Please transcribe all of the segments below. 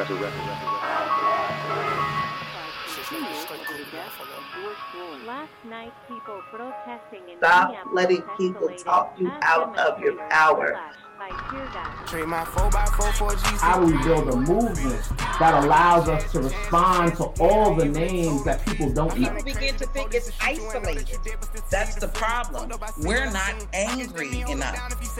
Last night, people protesting in Stop Minneapolis letting people escalated talk you as out of your demonstrators power. clashed by tear gas. Trade my 4x4 GC. How we build a movement that allows us to respond to all the names that people don't know. People begin to think it's isolated. That's the problem. We're not angry enough.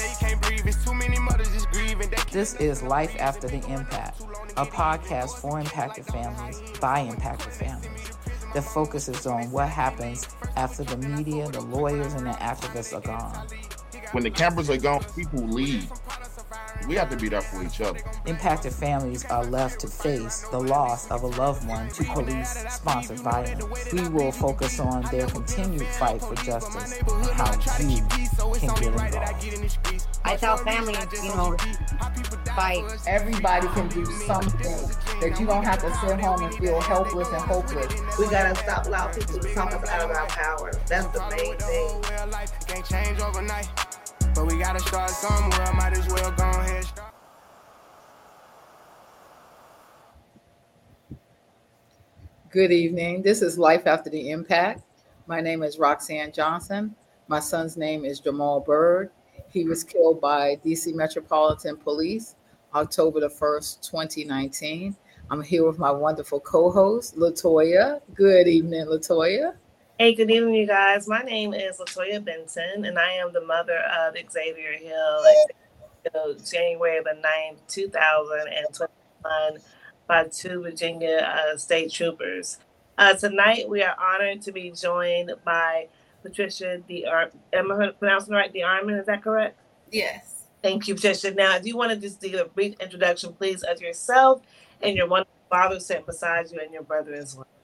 This is Life After the Impact, a podcast for impacted families by impacted families that focuses on what happens after the media, the lawyers, and the activists are gone. When the cameras are gone, people leave. We have to be there for each other. Impacted families are left to face the loss of a loved one to police-sponsored violence. We will focus on their continued fight for justice and how you can get involved. I tell families, fight. Everybody can do something, that you don't have to sit home and feel helpless and hopeless. We gotta stop allowing people to talk us out of our power. That's the main thing. Can't change overnight, but we gotta start somewhere. Might as well go ahead. Good evening. This is Life After the Impact. My name is Roxanne Johnson. My son's name is Jamal Byrd. He was killed by DC Metropolitan Police October the 1st, 2019. I'm here with my wonderful co-host, Latoya. Good evening, Latoya. Hey, good evening, you guys. My name is Latoya Benson, and I am the mother of Xavier Hill, January the 9th, 2021, by two Virginia state troopers. Tonight, we are honored to be joined by Patricia am I pronouncing right? DeArmond, is that correct? Yes. Thank you, Patricia. Now, do you want to just do a brief introduction, please, of yourself and your wonderful father sitting beside you and your brother as well?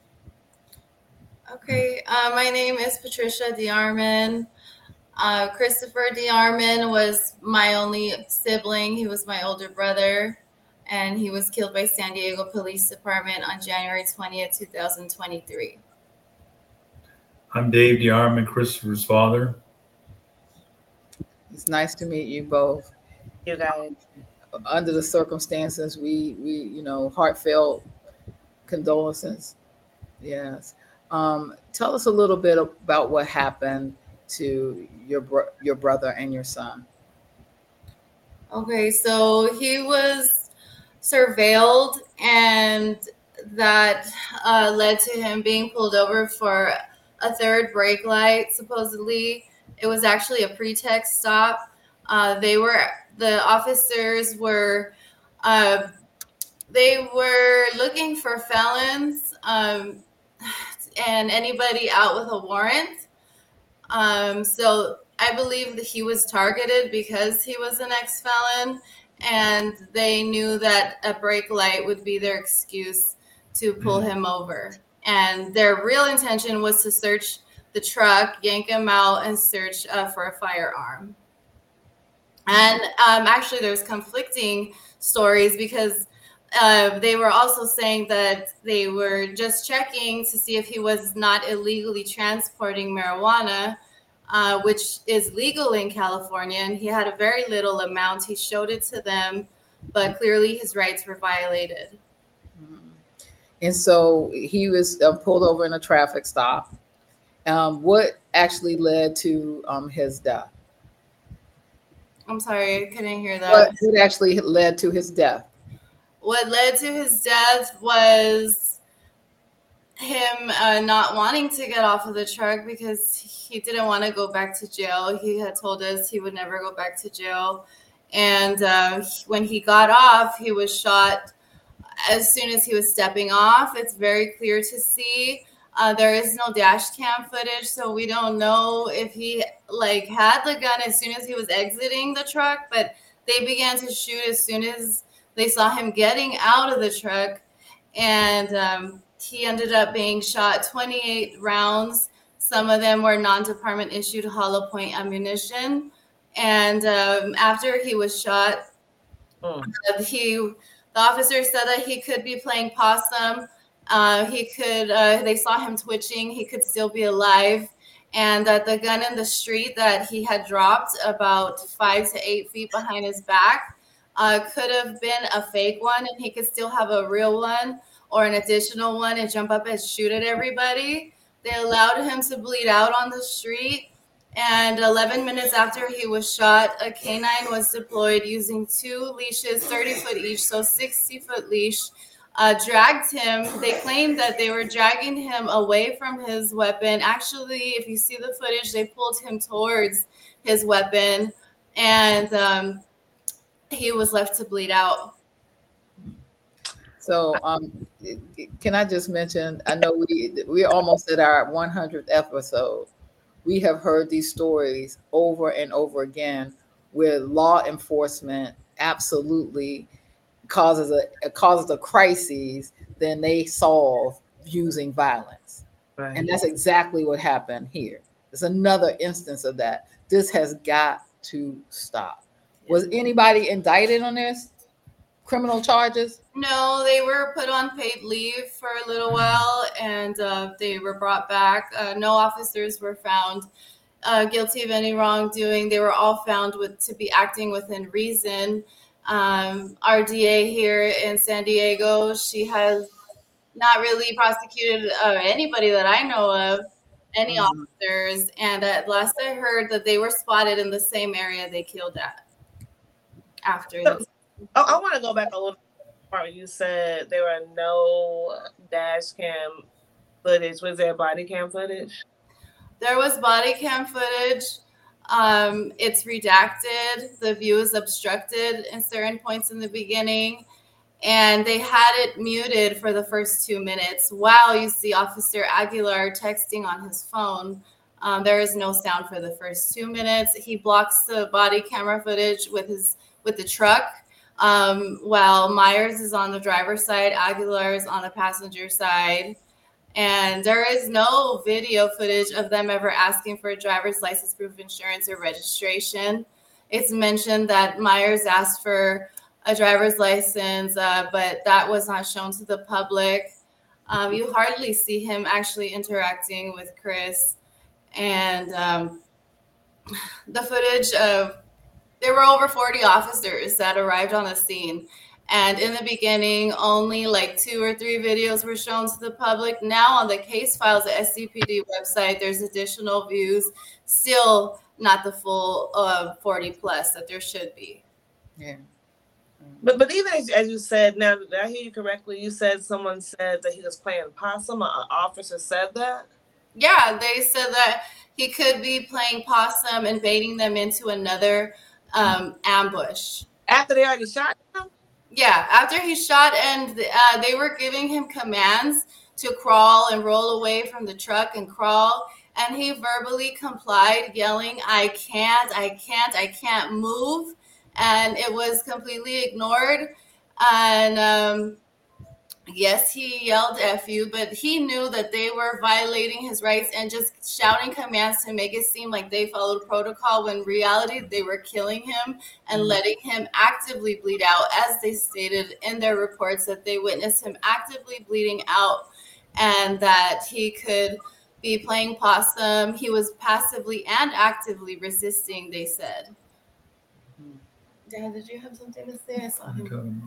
Okay, my name is Patricia DeArmond. Christopher DeArmond was my only sibling. He was my older brother, and he was killed by San Diego Police Department on January 20th, 2023. I'm Dave DeArmond, Christopher's father. It's nice to meet you both. You guys. Under the circumstances, we heartfelt condolences. Yes. Tell us a little bit about what happened to your brother and your son. Okay, so he was surveilled, and that led to him being pulled over for a third brake light. Supposedly, it was actually a pretext stop. The officers were looking for felons and anybody out with a warrant. So I believe that he was targeted because he was an ex-felon, and they knew that a brake light would be their excuse to pull him over. And their real intention was to search the truck, yank him out, and search for a firearm. And actually, there's conflicting stories because they were also saying that they were just checking to see if he was not illegally transporting marijuana, which is legal in California. And he had a very little amount. He showed it to them, but clearly his rights were violated. And so he was pulled over in a traffic stop. What actually led to his death? I'm sorry, I couldn't hear that. What actually led to his death? What led to his death was him not wanting to get off of the truck because he didn't want to go back to jail. He had told us he would never go back to jail. And when he got off, he was shot as soon as he was stepping off. It's very clear to see. There is no dash cam footage, so we don't know if he had the gun as soon as he was exiting the truck, but they began to shoot as soon as they saw him getting out of the truck. And he ended up being shot 28 rounds. Some of them were non-department issued hollow point ammunition. And after he was shot, the officer said that he could be playing possum. They saw him twitching. He could still be alive. And that the gun in the street that he had dropped about 5 to 8 feet behind his back could have been a fake one, and he could still have a real one or an additional one and jump up and shoot at everybody. They allowed him to bleed out on the street. And 11 minutes after he was shot, a canine was deployed using 2 leashes, 30-foot each, so 60-foot leash, dragged him. They claimed that they were dragging him away from his weapon. Actually, if you see the footage, they pulled him towards his weapon, and he was left to bleed out. So can I just mention, I know we're almost at our 100th episode. We have heard these stories over and over again where law enforcement absolutely causes a crisis, then they solve using violence. Right. And that's exactly what happened here. It's another instance of that. This has got to stop. Was anybody indicted on this? Criminal charges? No, they were put on paid leave for a little while, and they were brought back. No officers were found guilty of any wrongdoing. They were all found to be acting within reason. Our DA here in San Diego, she has not really prosecuted anybody that I know of, any officers. And at last I heard that they were spotted in the same area they killed at after this. I want to go back a little part. You said there were no dash cam footage. Was there body cam footage? There was body cam footage. It's redacted. The view is obstructed in certain points in the beginning. And they had it muted for the first 2 minutes while you see Officer Aguilar texting on his phone. There is no sound for the first 2 minutes. He blocks the body camera footage with the truck. While Myers is on the driver's side, Aguilar is on the passenger side. And there is no video footage of them ever asking for a driver's license, proof of insurance, or registration. It's mentioned that Myers asked for a driver's license, but that was not shown to the public. You hardly see him actually interacting with Chris. And the footage of there were over 40 officers that arrived on the scene. And in the beginning, only like 2 or 3 videos were shown to the public. Now on the case files, the SCPD website, there's additional views, still not the full 40 plus that there should be. Yeah. But even as you said, now did I hear you correctly? You said someone said that he was playing possum. An officer said that? Yeah, they said that he could be playing possum and baiting them into another ambush. After they already shot him? Yeah, after he shot, and they were giving him commands to crawl and roll away from the truck and crawl. And he verbally complied, yelling, I can't move. And it was completely ignored. And yes, he yelled F you, but he knew that they were violating his rights and just shouting commands to make it seem like they followed protocol, when in reality they were killing him and letting him actively bleed out, as they stated in their reports that they witnessed him actively bleeding out and that he could be playing possum. He was passively and actively resisting, they said. Dad, did you have something to say? I saw him.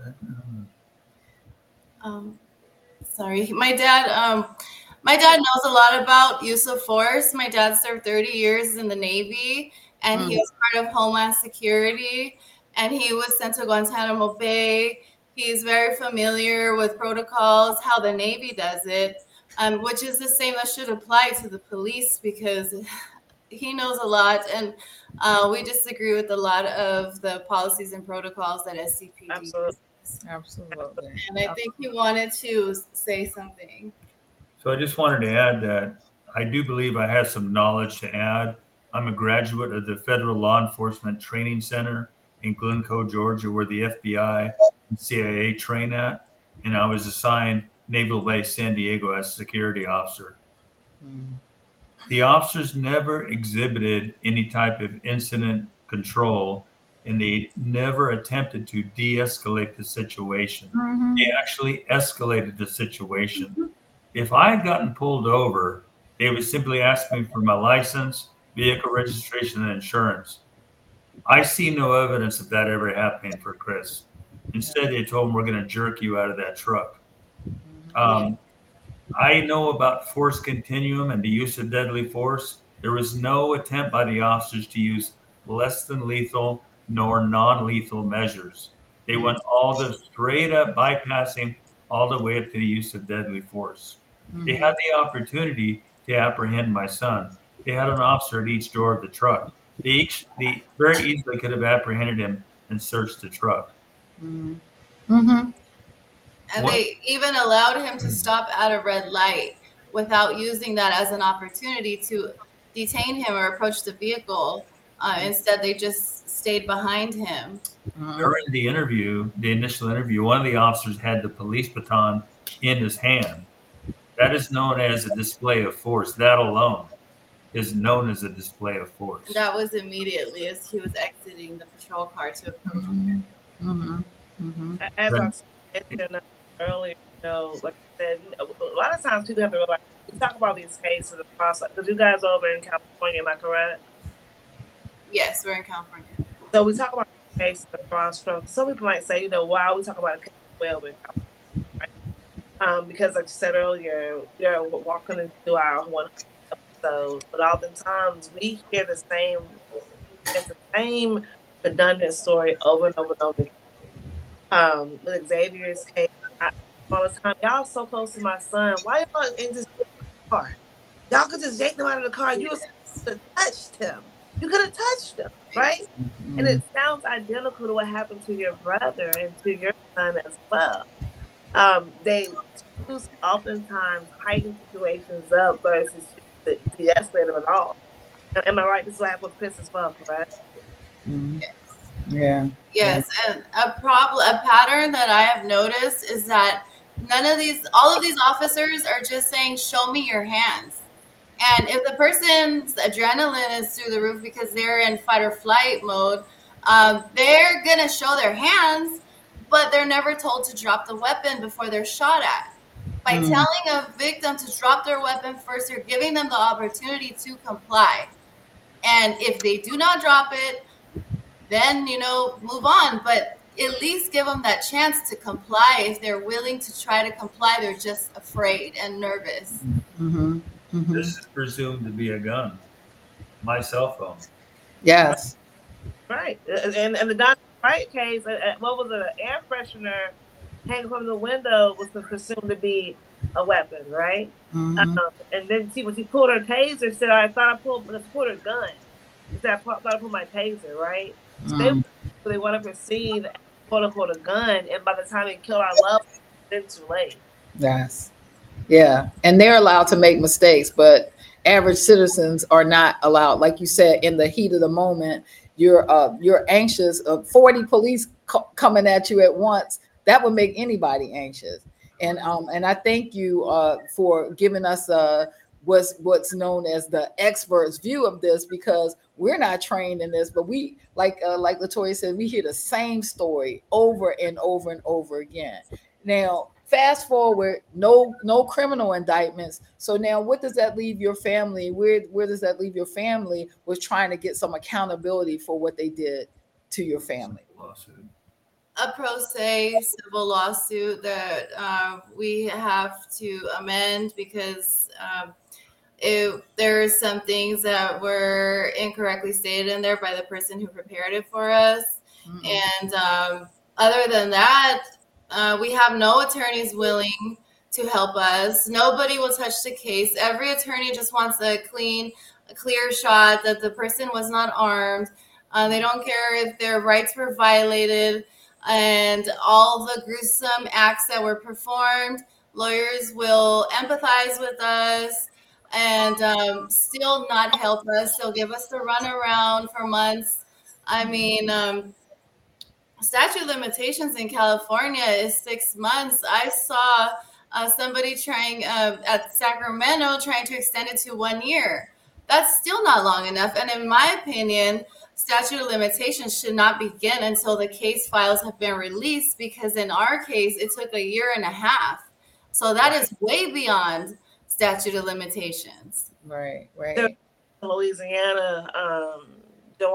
Sorry, my dad knows a lot about use of force. My dad served 30 years in the Navy, and he was part of Homeland Security, and he was sent to Guantanamo Bay. He's very familiar with protocols, how the Navy does it, which is the same that should apply to the police, because he knows a lot, and we disagree with a lot of the policies and protocols that SCPD does. Absolutely. And I think he wanted to say something. So I just wanted to add that I do believe I have some knowledge to add. I'm a graduate of the Federal Law Enforcement Training Center in Glencoe, Georgia, where the FBI and CIA train at. And I was assigned Naval Base San Diego as security officer. The officers never exhibited any type of incident control, and they never attempted to de-escalate the situation. They actually escalated the situation. If I had gotten pulled over, they would simply ask me for my license, vehicle registration, and insurance. I see no evidence of that ever happening for Chris. Instead, they told him, we're going to jerk you out of that truck. I know about force continuum and the use of deadly force. There was no attempt by the officers to use less than lethal nor non-lethal measures. They went all the straight up bypassing all the way up to the use of deadly force. They had the opportunity to apprehend my son. They had an officer at each door of the truck. They very easily could have apprehended him and searched the truck. And they even allowed him to stop at a red light without using that as an opportunity to detain him or approach the vehicle. Instead, they just stayed behind him. During the initial interview, one of the officers had the police baton in his hand. That is known as a display of force. That alone is known as a display of force. That was immediately as he was exiting the patrol car to approach him. As I said earlier, like I said, a lot of times people have to realize, we talk about these cases across, because you guys are over in California, am I correct? Yes, we're in California. So we talk about cases across from, some people might say, why we talk about a case well in California, right? Because like I said earlier, we're walking into our one episode, but oftentimes we hear the same redundant story over and over and over again. With Xavier's case, all the time, y'all so close to my son. Why y'all in this car? Y'all could just yank them out of the car. You were supposed to touch him. You could have touched him, right? And it sounds identical to what happened to your brother and to your son as well. They choose oftentimes heighten situations up versus to de-escalate them at all. Am I right? This is what happened with Chris as well, correct? Yes. Yeah. Yes, and a pattern that I have noticed is that all of these officers are just saying, show me your hands. And if the person's adrenaline is through the roof because they're in fight or flight mode, they're going to show their hands, but they're never told to drop the weapon before they're shot at. By telling a victim to drop their weapon first, you're giving them the opportunity to comply. And if they do not drop it, then, move on. But at least give them that chance to comply. If they're willing to try to comply, they're just afraid and nervous. This is presumed to be a gun. My cell phone. Yes. Right. And the Don Wright case, what was it? An air freshener hanging from the window was presumed to be a weapon, right? And then when she pulled her taser, said, I thought I pulled her gun. She said, I thought I pulled my taser, right? So they want to perceive, quote unquote, a gun, and by the time they kill our loved ones, it's too late. Yes. Yeah. And they're allowed to make mistakes, but average citizens are not allowed. Like you said, in the heat of the moment, you're anxious. 40 police coming at you at once, that would make anybody anxious. And I thank you for giving us what's known as the expert's view of this, because we're not trained in this, but we like Latoya said, we hear the same story over and over and over again. Now, fast forward, no criminal indictments. So now what does that leave your family? Where does that leave your family with trying to get some accountability for what they did to your family? A pro se civil lawsuit that we have to amend because there are some things that were incorrectly stated in there by the person who prepared it for us. And other than that, we have no attorneys willing to help us. Nobody will touch the case. Every attorney just wants a clear shot that the person was not armed. They don't care if their rights were violated and all the gruesome acts that were performed. Lawyers will empathize with us and still not help us. They'll give us the runaround for months. I mean, statute of limitations in California is 6 months. I saw somebody trying at Sacramento trying to extend it to 1 year. That's still not long enough. And in my opinion, statute of limitations should not begin until the case files have been released, because in our case, it took 1.5 years. So that is way beyond statute of limitations. Right. Louisiana, DeWanda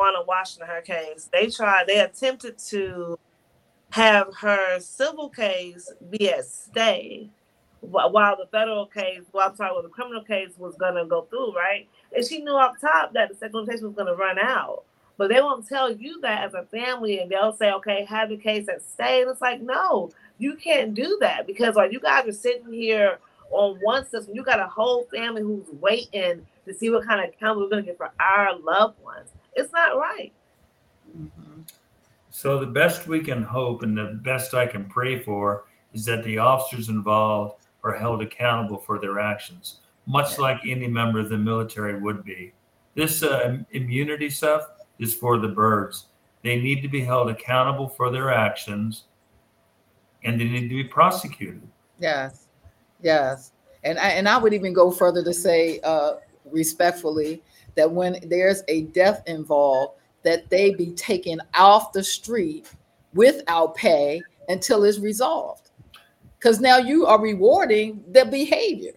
Tawana Washington, her case, they attempted to have her civil case be at stay while the the criminal case was going to go through, right? And she knew up top that the second case was going to run out. But they won't tell you that as a family, and they'll say, okay, have the case at stay. And it's like, no, you can't do that, because while you guys are sitting here on one system, you got a whole family who's waiting to see what kind of account we're going to get for our loved ones. It's not right. Mm-hmm. So the best we can hope and the best I can pray for is that the officers involved are held accountable for their actions, much like any member of the military would be. This immunity stuff is for the birds. They need to be held accountable for their actions, and they need to be prosecuted. Yes. And I would even go further to say, respectfully, that when there's a death involved, that they be taken off the street without pay until it's resolved. Because now you are rewarding the behavior.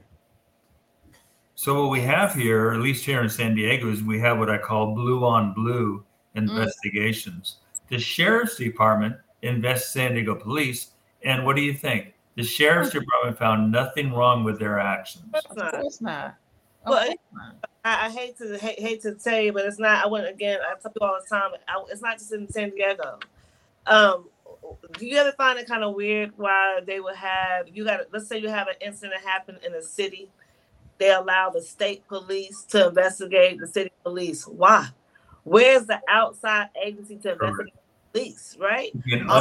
So what we have here, at least here in San Diego, is we have what I call blue on blue investigations. The Sheriff's Department invests San Diego Police, and what do you think? The Sheriff's Department found nothing wrong with their actions. Of course not. Well, I hate to tell you, but it's not. I tell people all the time, it's not just in San Diego. Do you ever find it kind of weird why they would have let's say you have an incident happen in a city, they allow the state police to investigate the city police. Why? Where's the outside agency to investigate the police? Right? An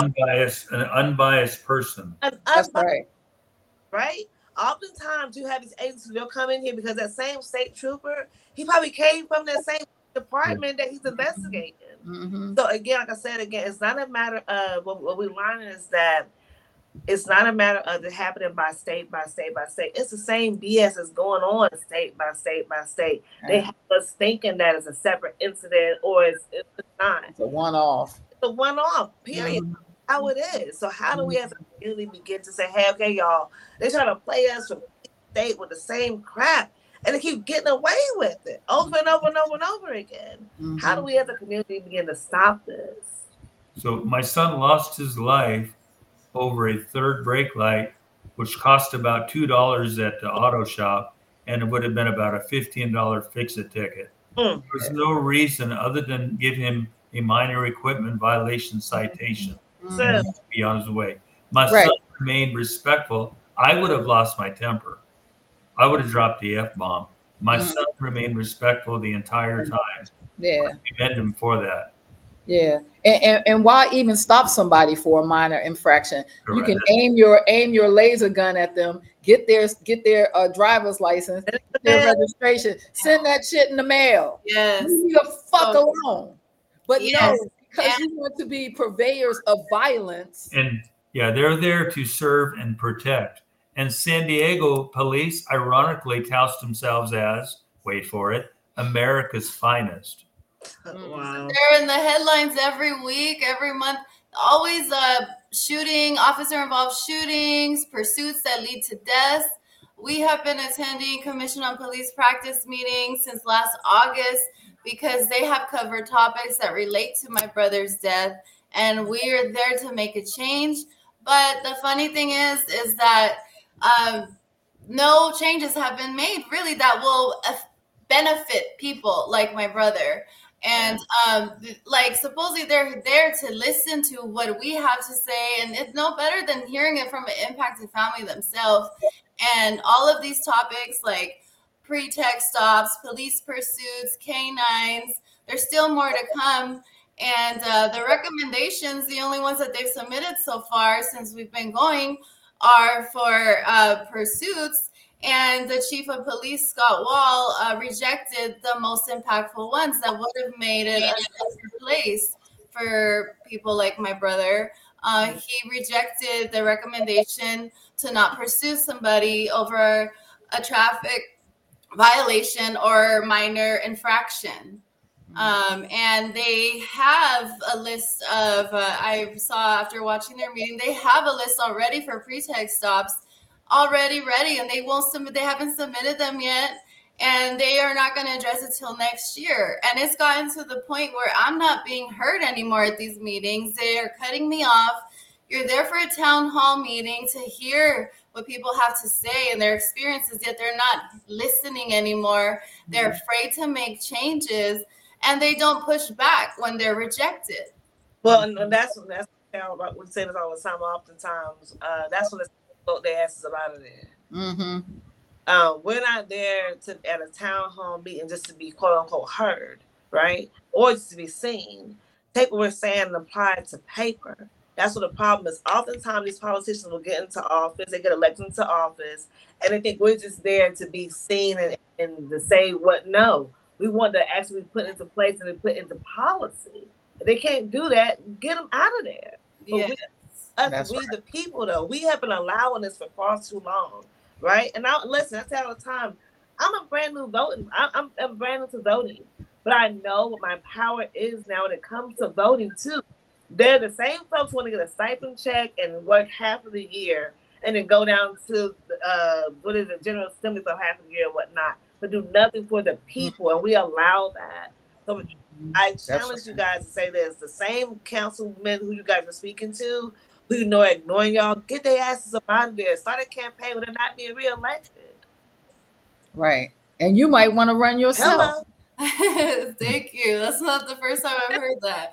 unbiased person. That's right. Right? Oftentimes you have these agencies, they'll come in here because that same state trooper, he probably came from that same department that he's investigating. Mm-hmm. So again, like I said, it's not a matter of what we're learning is that it's not a matter of it happening by state by state by state. It's the same BS that's going on state by state by state. Right. They have us thinking that it's a separate incident or it's not. It's a one-off. It's a one-off, period. Mm-hmm. How it is. So how do we as a community begin to say, hey, okay, y'all, they try to play us from state with the same crap, and they keep getting away with it over and over and over and over again. Mm-hmm. How do we as a community begin to stop this? So my son lost his life over a third brake light, which cost about $2 at the auto shop, and it would have been about a $15 fix-it ticket. There was no reason other than give him a minor equipment violation citation. To be on his way. My son remained respectful. I would have lost my temper. I would have dropped the F-bomb. My son remained respectful the entire time. Yeah. I commend him for that. Yeah. And why even stop somebody for a minor infraction? Correct. You can aim your laser gun at them, get their driver's license, their registration, send that shit in the mail. Yes. Leave me the fuck alone. But no, because you want to be purveyors of violence. And they're there to serve and protect. And San Diego police ironically tout themselves as, wait for it, America's finest. Wow. They're in the headlines every week, every month. Always officer-involved shootings, pursuits that lead to deaths. We have been attending Commission on Police Practice meetings since last August because they have covered topics that relate to my brother's death, and we are there to make a change. But the funny thing is that no changes have been made, really, that will benefit people like my brother. And supposedly they're there to listen to what we have to say, and it's no better than hearing it from an impacted family themselves. And all of these topics like pretext stops, police pursuits, canines, there's still more to come. And the recommendations, the only ones that they've submitted so far since we've been going, are for pursuits. And the chief of police, Scott Wall, rejected the most impactful ones that would have made it a safer place for people like my brother. He rejected the recommendation to not pursue somebody over a traffic violation or minor infraction. And they have a list of, I saw after watching their meeting, they have a list already for pretext stops already ready, and they haven't submitted them yet. and they are not going to address it till next year. And it's gotten to the point where I'm not being heard anymore at these meetings. They are cutting me off. You're there for a town hall meeting to hear what people have to say and their experiences, yet they're not listening anymore. They're afraid to make changes, and they don't push back when they're rejected. Well, and that's we say this all the time. Oftentimes, that's when they vote their asses up out of there. Mm-hmm. We're not there at a town hall meeting just to be quote unquote heard, right? Or just to be seen. Take what we're saying and apply it to paper. That's what the problem is. Oftentimes, these politicians will get into office, they get elected into office, and they think we're just there to be seen and to say what no. We want to actually put into place and put into policy. If they can't do that, get them out of there. Yes. We the people, though, we have been allowing this for far too long, right? And now, listen, I say all the time, I'm a brand new voting. I'm brand new to voting, but I know what my power is now when it comes to voting too. They're the same folks who want to get a stipend check and work half of the year and then go down to General Assembly for half of the year and whatnot, but do nothing for the people, and we allow that. So I challenge you guys to say this: the same councilmen who you guys are speaking to, who you know are ignoring y'all, get their asses up out of there. Start a campaign when they're not being reelected. Right, and you might want to run yourself. Thank you. That's not the first time I've heard that.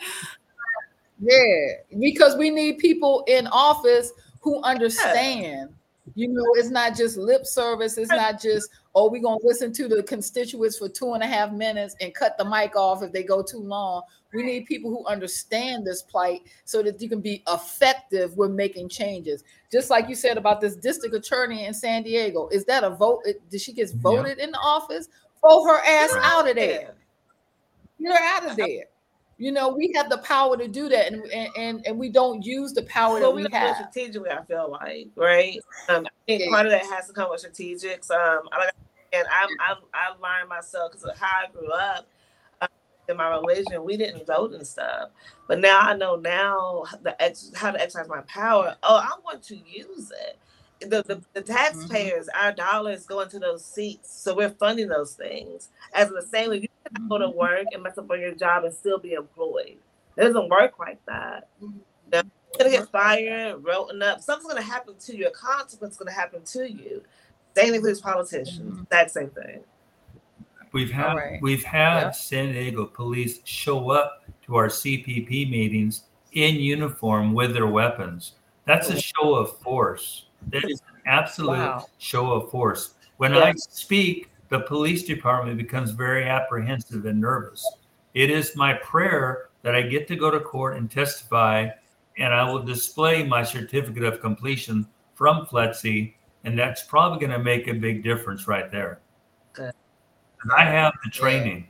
Yeah, because we need people in office who understand. You know, it's not just lip service. It's not just, oh, we're going to listen to the constituents for 2.5 minutes and cut the mic off if they go too long. We need people who understand this plight so that you can be effective with making changes. Just like you said about this district attorney in San Diego. Is that a vote? Did she get voted in the office? Throw her ass out of there. Get her out of there. You know, we have the power to do that, and we don't use the power that we have. Strategically, I feel like, right? I think part of that has to come with strategics. I learned myself because of how I grew up in my religion. We didn't vote and stuff, but now I know how to exercise my power. Oh, I want to use it. The taxpayers, our dollars go into those seats, so we're funding those things. As the same way, you can go to work and mess up on your job and still be employed. It doesn't work like that. You're gonna get fired, written up. Something's gonna happen to you. A consequence is gonna happen to you. Same thing with these politicians. That same thing. We've had San Diego police show up to our CPP meetings in uniform with their weapons. That's a show of force. That is an absolute show of force. When I speak, the police department becomes very apprehensive and nervous. It is my prayer that I get to go to court and testify, and I will display my certificate of completion from FLETC, and that's probably going to make a big difference right there. Good. I have the training.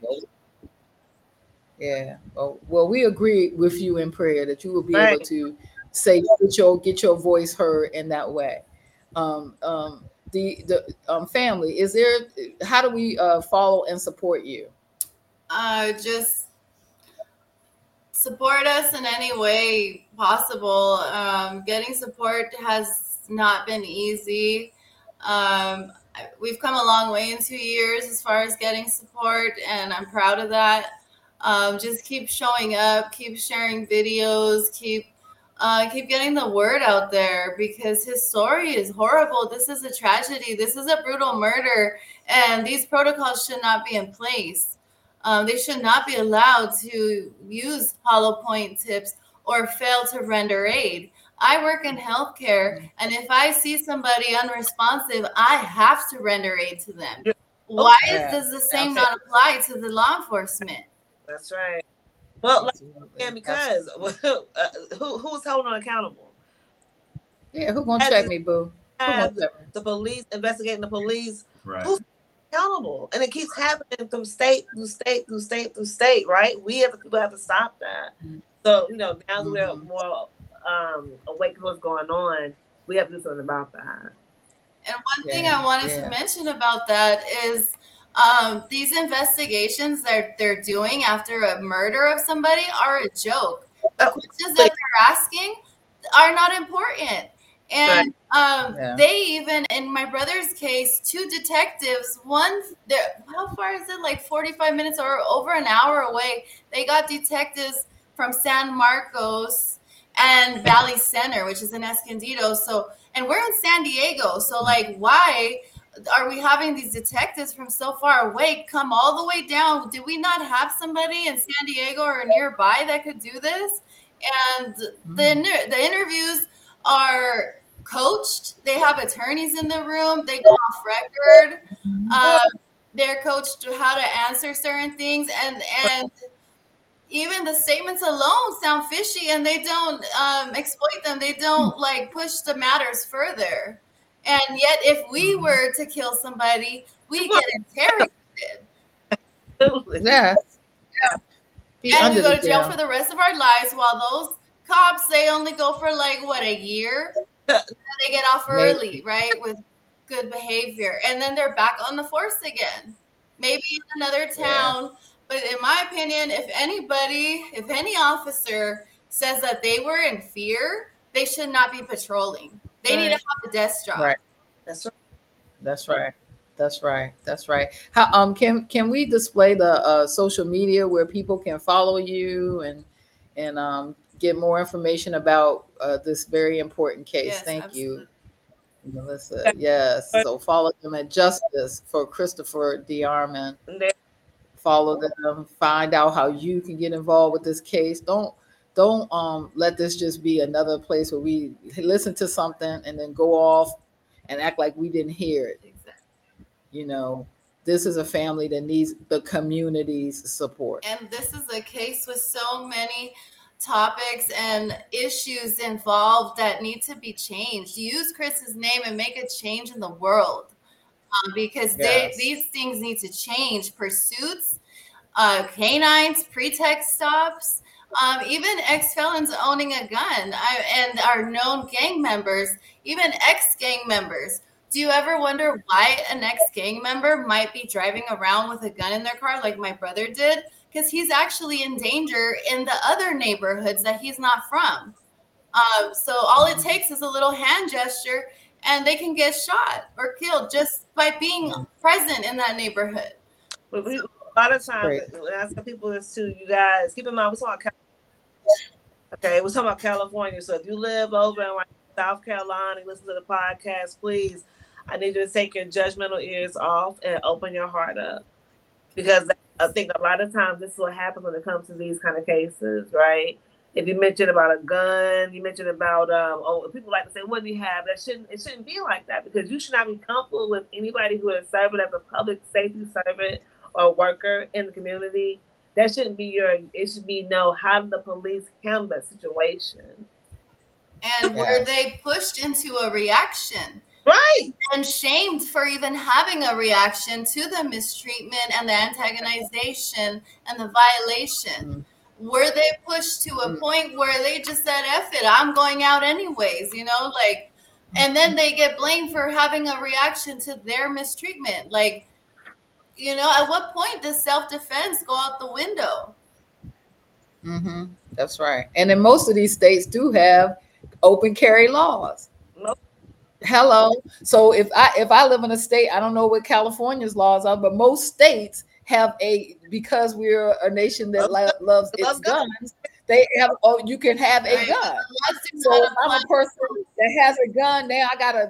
Yeah. Well, we agree with you in prayer that you will be able to say get your voice heard in that way. The family, is there? How do we follow and support you? Just support us in any way possible. Getting support has not been easy. We've come a long way in 2 years as far as getting support, and I'm proud of that. Just keep showing up, keep sharing videos, keep getting the word out there, because his story is horrible. This is a tragedy. This is a brutal murder, and these protocols should not be in place. They should not be allowed to use hollow point tips or fail to render aid. I work in healthcare, and if I see somebody unresponsive, I have to render aid to them. Why does the same not apply to the law enforcement? That's right. Well, because who's holding accountable? Yeah, who's gonna check me, boo? The police investigating the police. Right. Who's accountable? And it keeps happening from state through state, right? We as the people have to stop that. So, now that we're more awake to what's going on, we have to do something about that. And one thing I wanted to mention about that is these investigations that they're doing after a murder of somebody are a joke. The questions that they're asking are not important. And they even, in my brother's case, 2 detectives, how far is it? Like 45 minutes or over an hour away. They got detectives from San Marcos and Valley Center, which is in Escondido. So, and we're in San Diego. So like, why are we having these detectives from so far away come all the way down? Do we not have somebody in San Diego or nearby that could do this? And the interviews are coached. They have attorneys in the room. They go off record. They're coached to how to answer certain things, and even the statements alone sound fishy, and they don't exploit them. They don't like push the matters further. And yet, if we were to kill somebody, we get interrogated. Yes. And we go to jail for the rest of our lives, while those cops, they only go for like a year. And they get off early, right, with good behavior, and then they're back on the force again. Maybe in another town, but in my opinion, if any officer says that they were in fear, they should not be patrolling. They need to have a desk job. Right. That's right. How can we display the social media where people can follow you and get more information about this very important case? Yes, Thank absolutely. you, Melissa. Yes. So follow them at Justice for Christopher DeArmond. Follow them. Find out how you can get involved with this case. Don't let this just be another place where we listen to something and then go off and act like we didn't hear it. Exactly. This is a family that needs the community's support. And this is a case with so many topics and issues involved that need to be changed. Use Chris's name and make a change in the world, because these things need to change. Pursuits, canines, pretext stops, even ex-felons owning a gun, and our known gang members, even ex-gang members. Do you ever wonder why an ex-gang member might be driving around with a gun in their car like my brother did? Because he's actually in danger in the other neighborhoods that he's not from. So all it takes is a little hand gesture, and they can get shot or killed just by being present in that neighborhood. But a lot of times, when I tell people this too, you guys, keep in mind, we're talking about California. So if you live over in South Carolina and listen to the podcast, please, I need you to take your judgmental ears off and open your heart up. Because I think a lot of times this is what happens when it comes to these kind of cases, right? If you mention about a gun, you mention about people like to say, what do you have? It shouldn't be like that, because you should not be comfortable with anybody who is serving as a public safety servant or worker in the community. That shouldn't be it should be how did the police handle that situation? And were they pushed into a reaction? Right. And shamed for even having a reaction to the mistreatment and the antagonization and the violation. Were they pushed to a point where they just said, F it, I'm going out anyways, and then they get blamed for having a reaction to their mistreatment. At what point does self-defense go out the window? Mm-hmm. That's right. And then most of these states do have open carry laws. Hello. So if I live in a state, I don't know what California's laws are, but most states have because we're a nation that loves its guns, they have, you can have a gun. So if I'm a person that has a gun, now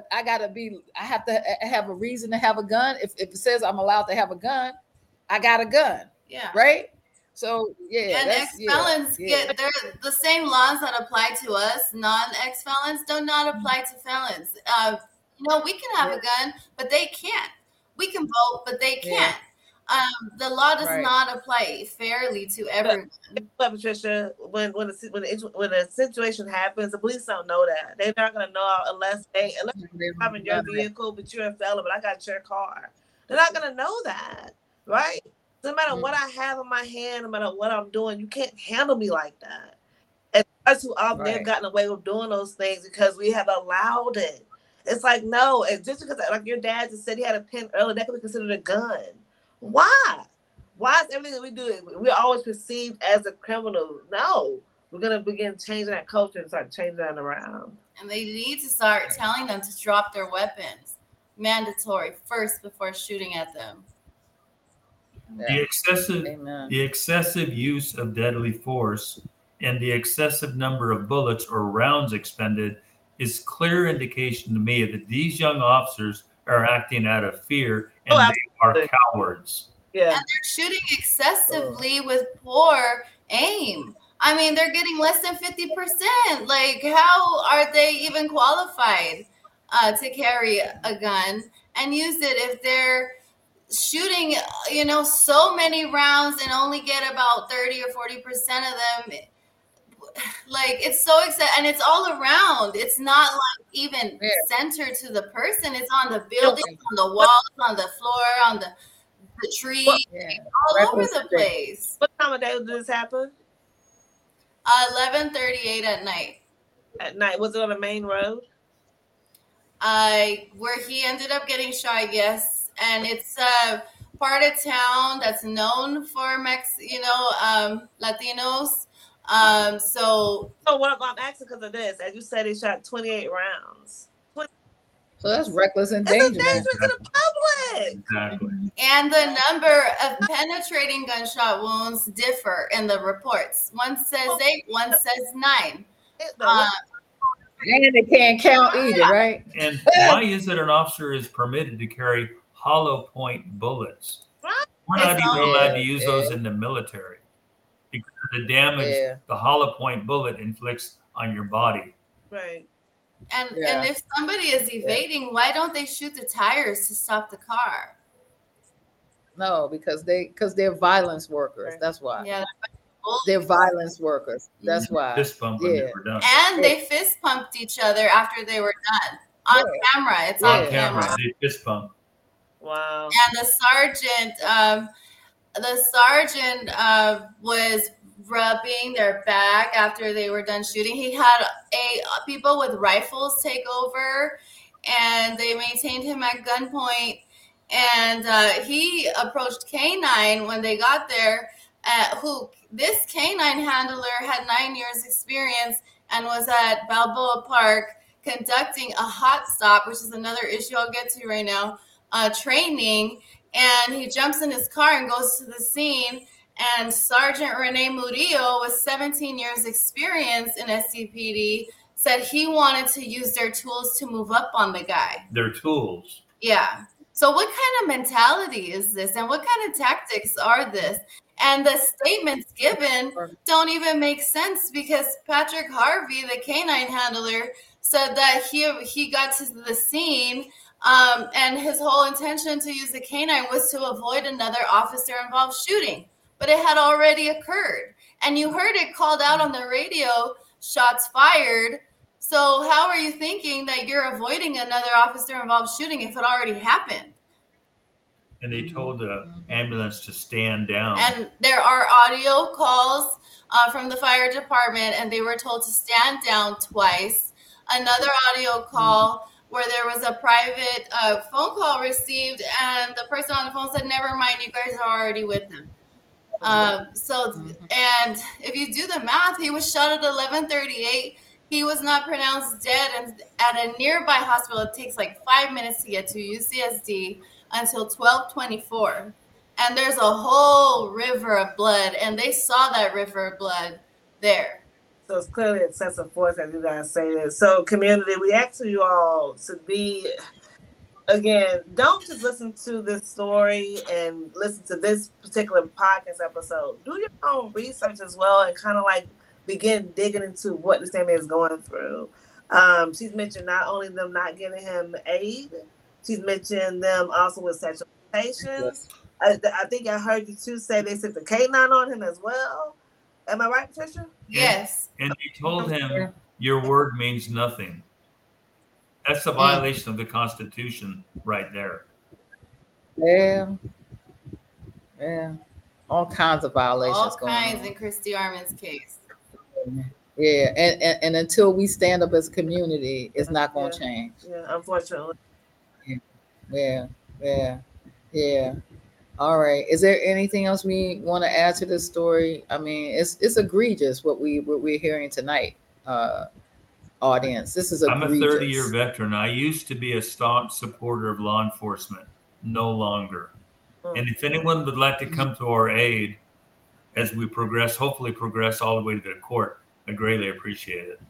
I have to have a reason to have a gun. If it says I'm allowed to have a gun, I got a gun. Yeah. Right. So and ex-felons get the same laws that apply to us. Non-ex-felons do not apply to felons. We can have a gun, but they can't. We can vote, but they can't. The law does not apply fairly to everyone. Patricia, when a situation happens, the police don't know that. They're not going to know unless you're driving your vehicle, but you're a felon, but I got your car. They're not going to know that, right? No matter what I have in my hand, no matter what I'm doing, you can't handle me like that. And that's who often they've gotten away with doing those things because we have allowed it. It's like, no, it's just because, like your dad just said he had a pen earlier, that could be considered a gun. Why? Why is everything that we do, we're always perceived as a criminal? No. We're gonna begin changing that culture and start changing that around. And they need to start telling them to drop their weapons. Mandatory first before shooting at them. The excessive use of deadly force and the excessive number of bullets or rounds expended is clear indication to me that these young officers are acting out of fear and they are cowards. Yeah. And they're shooting excessively with poor aim. I mean, they're getting less than 50%. Like, how are they even qualified to carry a gun and use it if they're shooting, so many rounds and only get about 30 or 40% of them? Like, it's so exciting, and it's all around. It's not like even centered to the person. It's on the building, on the walls, on the floor, on the trees, all over the place. What time of day did this happen? 11:38 at night. At night, was it on the main road? Where he ended up getting shot, yes, and it's a part of town that's known for Latinos. So what I'm asking because of this, as you said, he shot 28 rounds. So that's reckless endangerment. That's dangerous to the public. Exactly. And the number of penetrating gunshot wounds differ in the reports. One says 8, one says 9. And they can't count either, right? And why is it an officer is permitted to carry hollow point bullets? We're not even allowed to use those in the military because of the damage the hollow point bullet inflicts on your body. Right. And if somebody is evading, why don't they shoot the tires to stop the car? No, because they're violence workers. Right. That's why. Yeah. They're violence workers. That's why. Fist pump when they were done. And they fist pumped each other after they were done. On camera. It's on camera. They fist pump. Wow. And the sergeant was rubbing their back after they were done shooting. He had people with rifles take over, and they maintained him at gunpoint. And he approached K9 when they got there. This K9 handler had 9 years experience and was at Balboa Park conducting a hot stop, which is another issue I'll get to right now, training. And he jumps in his car and goes to the scene. And Sergeant Rene Murillo, with 17 years experience in SCPD, said he wanted to use their tools to move up on the guy. Their tools? Yeah. So what kind of mentality is this? And what kind of tactics are this? And the statements given don't even make sense, because Patrick Harvey, the K9 handler, said that he got to the scene and his whole intention to use the K9 was to avoid another officer-involved shooting. But it had already occurred. And you heard it called out on the radio, shots fired. So how are you thinking that you're avoiding another officer-involved shooting if it already happened? And they told the ambulance to stand down. And there are audio calls from the fire department, and they were told to stand down twice. Another audio call where there was a private phone call received, and the person on the phone said, "Never mind, you guys are already with them." And if you do the math, he was shot at 11:38. He was not pronounced dead, and at a nearby hospital, it takes like 5 minutes to get to UCSD until 12:24. And there's a whole river of blood, and they saw that river of blood there. So it's clearly excessive force, as you guys say this. So community, we ask you all to be, again, don't just listen to this story and listen to this particular podcast episode. Do your own research as well and kind of like begin digging into what this family is going through. She's mentioned not only them not giving him aid, she's mentioned them also with sexual relations. I think I heard you two say they sent the K9 on him as well. Am I right, Patricia? Yes. And they told him, your word means nothing. That's a violation of the Constitution right there. Yeah. All kinds of violations All going on. kinds in Christy Armin's case. Yeah, and until we stand up as a community, it's not going to change. Yeah, unfortunately. Yeah. All right. Is there anything else we want to add to this story? I mean, it's egregious what we're hearing tonight, audience. This is egregious. I'm a 30-year veteran. I used to be a staunch supporter of law enforcement. No longer. And if anyone would like to come to our aid as we progress, hopefully progress all the way to the court, I greatly appreciate it.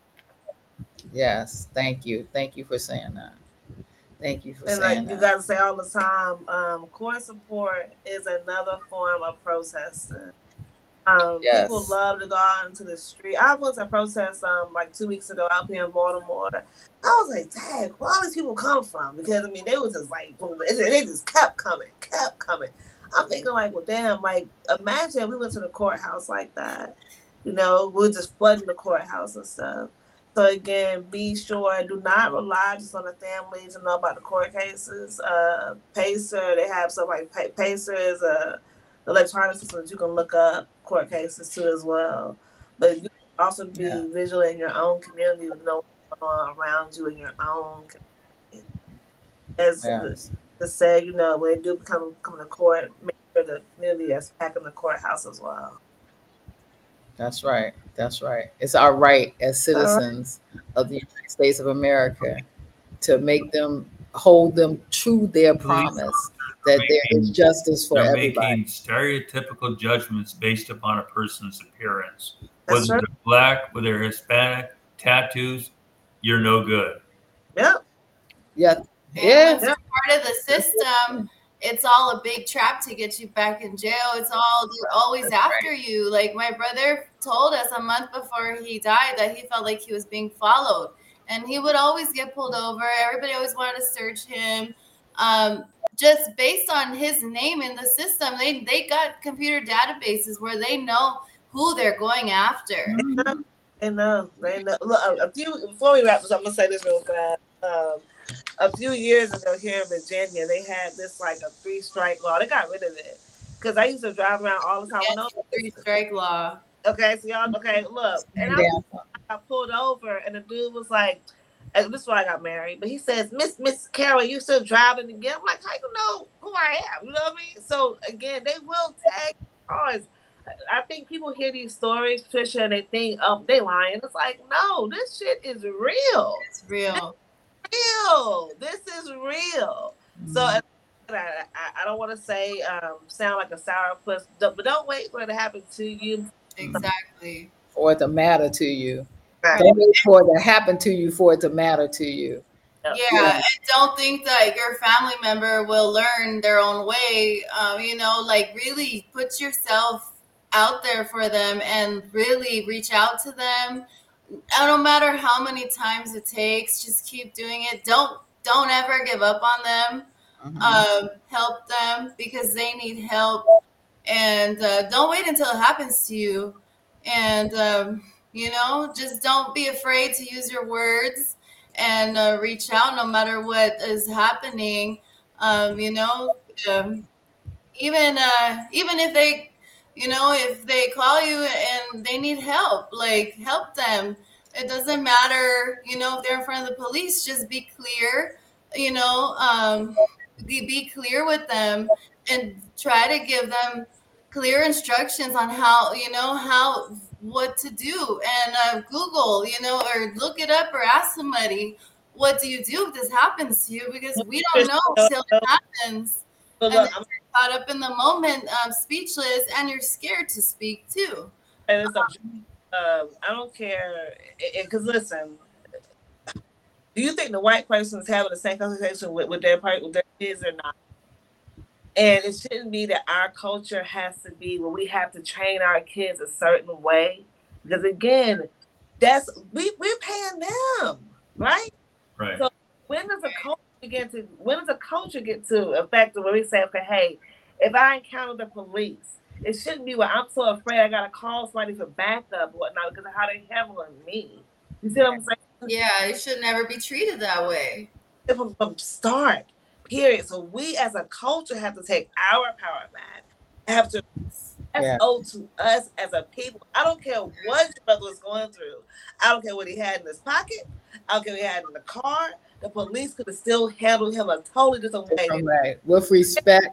Yes. Thank you. Thank you for saying that. Thank you for and saying like that. you gotta say all the time, court support is another form of protesting. Yes. People love to go out into the street. I went to protest like 2 weeks ago out here in Baltimore. I was like, dang, where all these people come from? Because I mean, they was just like, they just kept coming. I'm thinking like, well, damn, like imagine if we went to the courthouse like that. You know, we're just flooding the courthouse and stuff. So again, be sure, do not rely just on the family to know about the court cases. Pacer, they have stuff like Pacer is a electronic system that you can look up court cases too as well. But you can also be vigilant in your own community, to know what's going on around you in your own community. As to say, you know, when they do come to court, make sure the community is back in the courthouse as well. That's right. That's right. It's our right as citizens of the United States of America to make them hold them to their promise that there is justice for everybody. Making stereotypical judgments based upon a person's appearance. Whether they're black, whether they're Hispanic, tattoos, you're no good. Yep. Yeah. Yeah. Once you're part of the system, it's all a big trap to get you back in jail. It's all, they're always after you. Like my brother told us a month before he died that he felt like he was being followed. And he would always get pulled over. Everybody always wanted to search him. Just based on his name in the system, they got computer databases where they know who they're going after. They know. Look, before we wrap this up, I'm going to say this real fast. A few years ago here in Virginia, they had this like a 3-strike law. They got rid of it because I used to drive around all the time. Yes, 3-strike law. Okay, so y'all, look. And I got pulled over, and the dude was like, and this is why I got married, but he says, Miss Carol, you still driving again? I'm like, how you know who I am? You know what I mean? So again, they will tag cars. I think people hear these stories, Trisha, and they think, they lying. It's like, no, this shit is real. It's real. This is real. So I don't want to say sound like a sourpuss, but don't wait for it to happen to you. Exactly. For it to matter to you. Right. Don't wait for it to happen to you for it to matter to you. Yeah, and don't think that your family member will learn their own way. You know, like really put yourself out there for them and really reach out to them. No matter how many times it takes, just keep doing it. Don't ever give up on them. Help them because they need help, and don't wait until it happens to you. And you know, just don't be afraid to use your words and reach out no matter what is happening. You know, even if they, you know, if they call you and they need help, like help them. It doesn't matter, you know, if they're in front of the police, just be clear, you know, be clear with them and try to give them clear instructions on how, you know, what to do. And Google, you know, or look it up or ask somebody, what do you do if this happens to you? Because we don't know until it happens. And you're caught up in the moment, speechless, and you're scared to speak too. And it's I don't care, because listen, do you think the white person is having the same conversation with their kids or not? And it shouldn't be that our culture has to be where we have to train our kids a certain way, because again, we're paying them, right? Right. So when does a culture get to affect where we say, okay, hey, if I encounter the police, it shouldn't be where I'm so afraid I gotta call somebody for backup or whatnot because of how they handling me. You see what I'm saying? Yeah, it should never be treated that way. From start, period. So we as a culture have to take our power back. Have to owed to us as a people. I don't care what your brother was going through. I don't care what he had in his pocket. I don't care what he had in the car. The police could have still handled him a totally different way. Right. With respect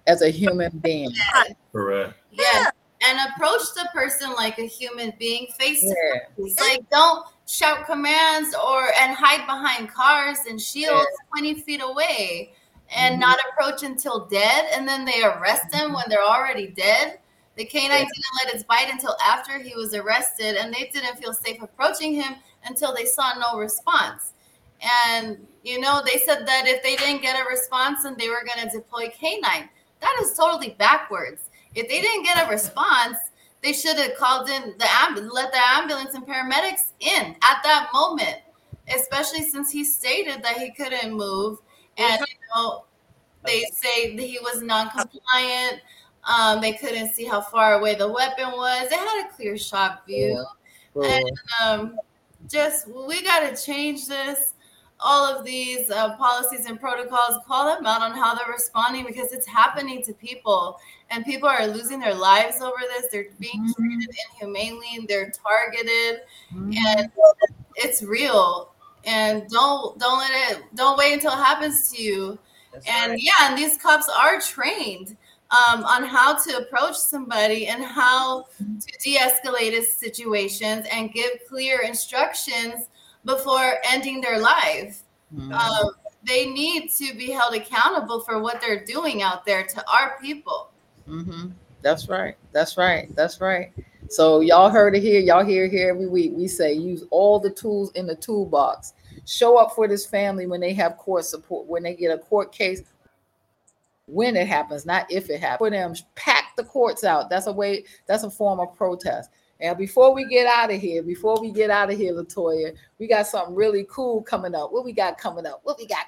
as a human being. Correct. Yeah. And approach the person like a human being, face to Yeah. face. Like, don't shout commands and hide behind cars and shields 20 feet away and not approach until dead. And then they arrest him when they're already dead. The canine didn't let its bite until after he was arrested, and they didn't feel safe approaching him until they saw no response. And, you know, they said that if they didn't get a response, then they were going to deploy canine. That is totally backwards. If they didn't get a response, they should have called in let the ambulance and paramedics in at that moment, especially since he stated that he couldn't move. And, you know, they say that he was non-compliant. They couldn't see how far away the weapon was. They had a clear shot view. And we got to change this. All of these policies and protocols, call them out on how they're responding, because it's happening to people, and people are losing their lives over this. They're being treated inhumanely, they're targeted, and it's real. And don't wait until it happens to you. That's and right. And these cops are trained on how to approach somebody and how to de-escalate situations and give clear instructions before ending their life. They need to be held accountable for what they're doing out there to our people. That's right. That's right. That's right. So y'all heard it here. Y'all hear it here every week. We say use all the tools in the toolbox. Show up for this family when they have court support, when they get a court case, when it happens, not if it happens. For them, pack the courts out. That's a form of protest. And before we get out of here, Latoya, we got something really cool coming up. What we got coming up?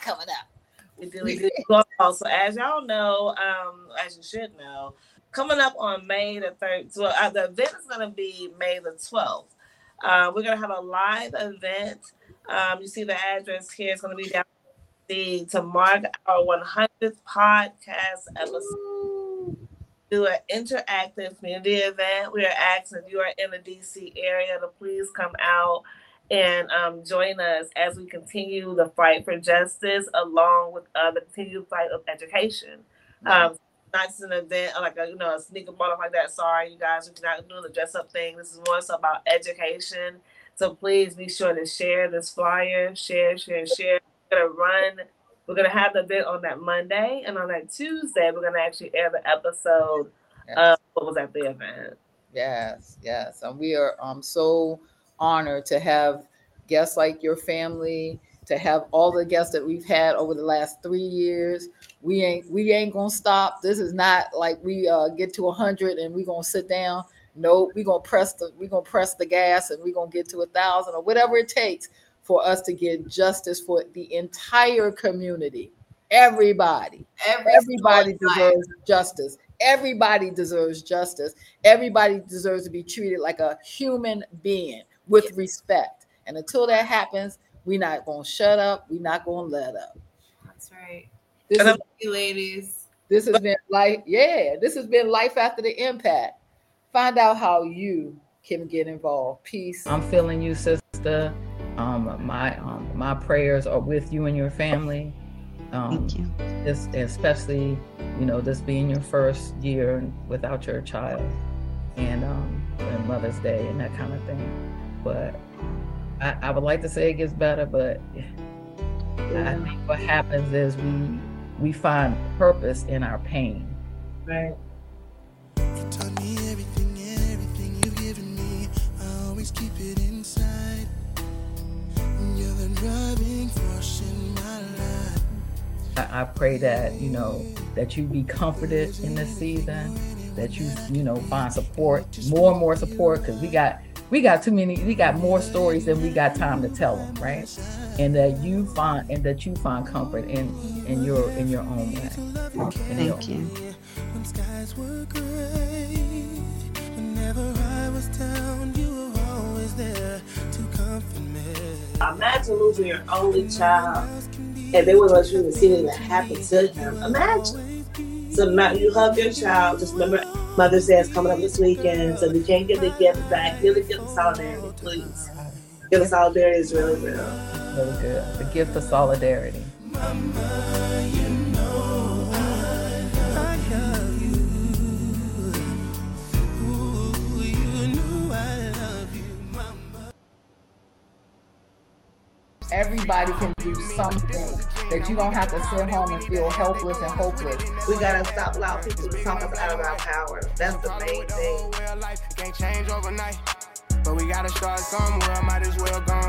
We do. So as y'all know, as you should know, coming up on May the 3rd, the event is going to be May the 12th. We're going to have a live event. You see the address here. It's going to be down to mark our 100th podcast episode. Do an interactive community event. We are asking if you are in the DC area to please come out and join us as we continue the fight for justice, along with the continued fight of education. Not just an event like a sneaker bottle like that. Sorry, you guys, we're not doing the dress up thing. This is more so about education. So please be sure to share this flyer. Share. We're gonna have the event on that Monday, and on that Tuesday, we're gonna actually air the episode of what was at the event. Yes. And we are so honored to have guests like your family, to have all the guests that we've had over the last 3 years. We ain't gonna stop. This is not like we get to 100 and we're gonna sit down. No, we're gonna press the gas and we're gonna get to 1,000 or whatever it takes for us to get justice for the entire community. Everybody deserves justice. Everybody deserves justice. Everybody deserves to be treated like a human being with respect. And until that happens, we're not going to shut up. We're not going to let up. That's right. Thank you, ladies. This has been Life After the Impact. Find out how you can get involved. Peace. I'm feeling you, sister. My prayers are with you and your family. Thank you. Especially, this being your first year without your child, and Mother's Day and that kind of thing. But I would like to say it gets better, but I think what happens is we find purpose in our pain. Right. You taught me everything you've given me. I always keep it inside. You're the driving force in my life. I pray that, that you be comforted in this season, that you, find support, more and more support, because we got more stories than we got time to tell them, right? And that you find comfort in your own way. Thank you. When skies were gray, whenever I was down, you were always there to comfort me. Imagine losing your only child and they wouldn't let you even see anything that happened to him. Imagine. So now you hug your child. Just remember Mother's Day is coming up this weekend, so if you can't get the gift back, really give the solidarity, please. Give the solidarity is really real. Really good. The gift of solidarity. Mama, I everybody can do something, that you don't have to sit home and feel helpless and hopeless. We gotta stop allowing people to talk us out of our power. That's the main thing. Can't change overnight, but we gotta start somewhere. Might as well go